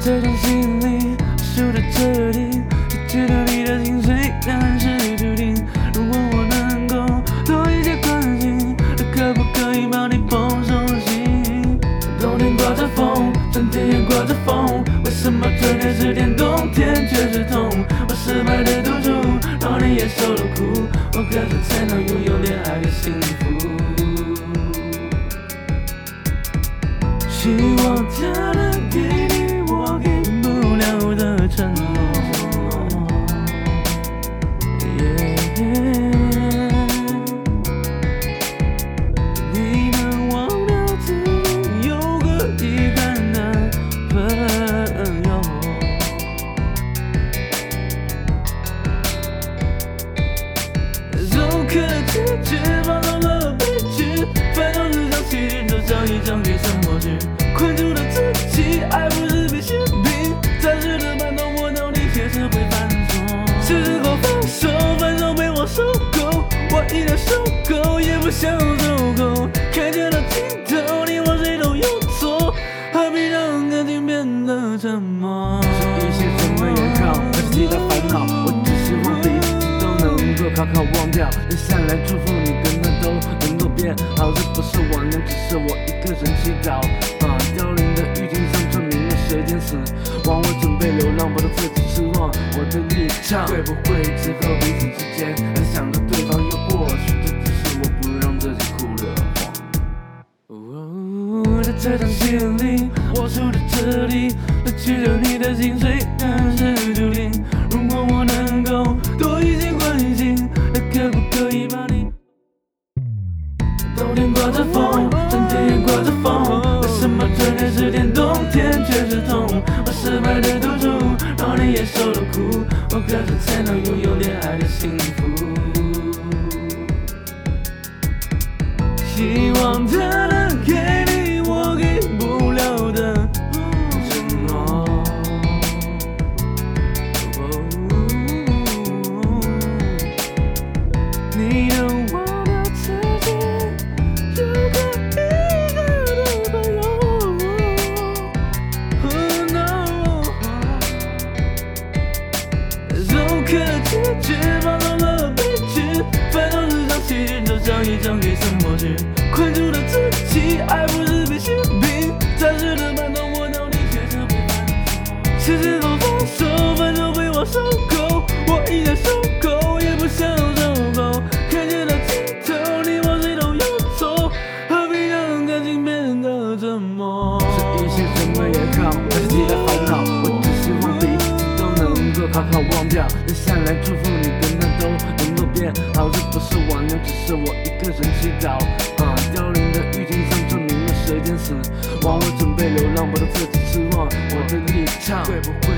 这种心理输得彻底，知道你的心碎但是注定。如果我能够多一些关心，可不可以帮你捧手心？冬天刮着风，春天也刮着风，为什么春天是甜，冬天却是痛？我失败的赌注，让你也受了苦，我可是才能拥有恋爱的幸福。希望它能给你我给不了的承诺。你能忘掉自己有个遗憾的朋友。总可拒绝放纵了悲剧，反正是张喜剧，就像一张给生活剧。困住了自己，爱不是必需品，暂时的绊动我脑里确实会犯错。是时候放手，分手被我受够，我一点受够也不想走够。看见了尽头，你我谁都有错，何必让感情变得沉默？ 这一切怎么也靠自己的烦恼，我只希望彼此都能够好好忘掉。接下来祝福你跟他都能够变好，这不是挽留，只是我一个人祈祷。凋零的郁金香证明了时间死亡，我准备流浪，不让自己失望。我的立场会不会之后彼此之间很想着对方又过去？这只是我不让自己哭了谎。在这场戏里，我输得彻底，去掉你的心碎，但是注定。如果我能够多一些关心，可不可以把你？冬天刮着风，春天也刮着风，为什么春天是甜，冬天却是痛？我失败的赌注，让你也受了苦，我可是才能拥有恋爱的幸福。希望它能给你我给不了的承诺。你能忘掉自己有个遗憾的朋友。Oh no， 总可拒绝放纵了悲剧，反正是张喜剧，就像一张给生活剧。困住了自己，爱不是必需品，暂时的绊动我脑里确实会犯错。是时候放手，分手被我受够，我一点受够也不想受够。看见了尽头，你我谁都有错，何必让感情变得沉默？ 这一切怎么也靠自己的烦恼，我只希望彼此都能够好好忘掉。接下来祝福你跟他都能够变好，这不是挽留，只是我一个人祈祷。凋零的郁金香证明了时间死亡，我准备流浪，不让自己失望。我的立场会不会